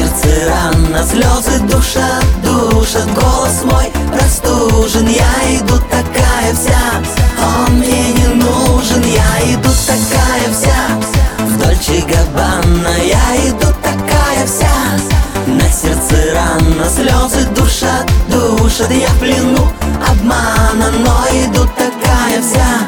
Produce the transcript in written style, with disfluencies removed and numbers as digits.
сердце рано, слезы душат, голос мой простужен. Я иду такая вся, он мне не нужен. Я иду такая вся, в Дольче Габбана. Я иду такая вся, на сердце рано, слезы душат. Я в плену обмана, но иду такая вся.